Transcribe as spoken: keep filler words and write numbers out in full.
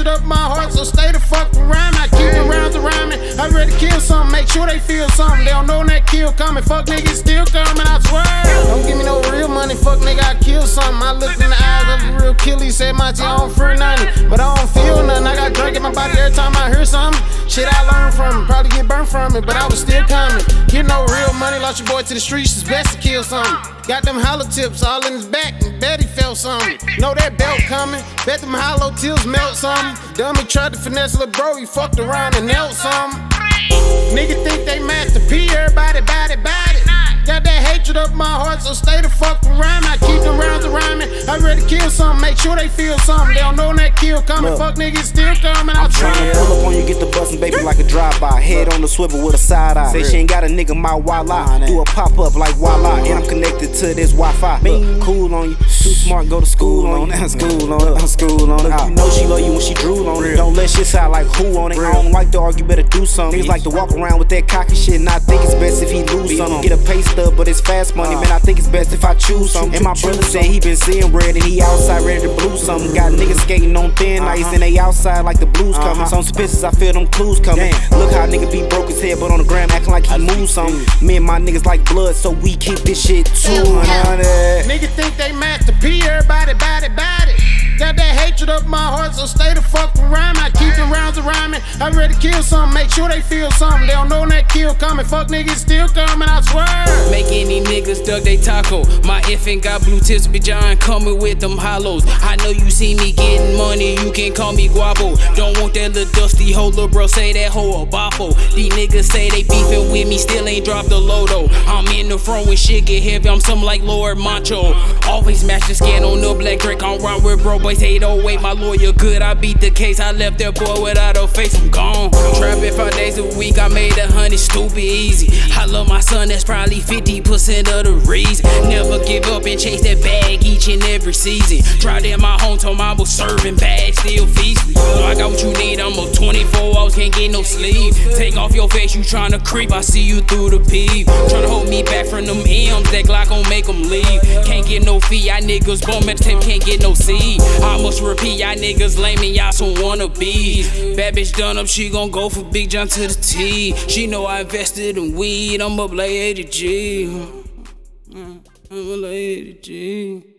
hatred up my heart, so stay the fuck around me. I keep them rounds around me. I ready to kill something, make sure they feel something. They don't know when that kill coming. Fuck niggas still coming, I swear. Don't give me no real money, fuck nigga, I kill something. I looked in the eyes of a real killer, he said, my G, I don't fear nothing, but I don't feel nothing. I got drink in my body every time I hear something. Shit I learned from it, probably get burnt from it, but I was still coming. Get no real money, lost your boy to the streets, it's best to kill something. Got them hollow tips all in his back, and bet he felt something. Know that belt coming, bet them hollow tips melt something. Dummy tried to finesse lil' bro, he fucked around and knelt something. Nigga think they Master P, everybody bout it, bout it. Got that hatred up my heart, so stay the fuck around me. I keep them rounds around me. I ready to kill something, make sure they feel something. They don't know when that kill coming. Look, fuck niggas still coming. I'm trying to pull up on you, get the bustin', baby, like a drive-by. Head on the swivel with a side eye. Say she ain't got a nigga, my voila. Do a pop-up like voila. And I'm connected to this Wi-Fi. Look, cool on you, too smart, go to school on it. School on it, school on it. You know she love you when she drool on it. Don't let shit sound like who on it. I don't like to argue, better do something. Niggas like to walk around with that cocky shit, and I think it's best if he lose something. Get a pay stub, but it's fast money, man, I think it's best if I choose something. And my brother said he been seeing red and he outside ready to blue something. Got niggas skating on thin ice and they outside like the blues coming. So I'm suspicious, I feel them clues coming. Look how nigga be broke his head, but on the gram acting like he moves something. Me and my niggas like blood, so we keep this shit two hundred. Nigga think they Master P, everybody bout it, bout it. Got that hatred up my heart, so stay the fuck around me. I keep them rounds around me. I ready to kill something, make sure they feel something. They don't know when that kill coming. Fuck niggas still coming, I swear. Make any niggas duck they taco. My effing got blue tips, be John coming with them hollows. I know you see me getting money, you can call me guapo. Don't want that little dusty hoe, little bro, say that hoe a boffo. These niggas say they beefing with me, still ain't dropped the low though. I'm in the front when shit get heavy, I'm something like Lord Macho. Always match the skin on the black Drake, I'm run with bro boys eight oh eight. My lawyer good, I beat the case, I left that boy without a face, I'm gone. Trapping five days a week, I made a hundred stupid easy. I love my son, that's probably fifty percent of the reason. Never give up and chase that bag each and every season. Tried in my home, told mom I was serving bags, still feasting. Know I got what you need, I'm up twenty-four hours, can't get no sleep. Take off your face, you tryna creep, I see you through the peep. Tryna hold me back from them M's, that Glock gon' make them leave. Can't get no fee, y'all niggas bum at the tape, can't get no seed. I must repeat, y'all niggas lame and y'all some wannabes. Bad bitch done up, she gon' go for Big John to the T. She know I invested in weed, I'm up like eighty G. I'm up like eighty G.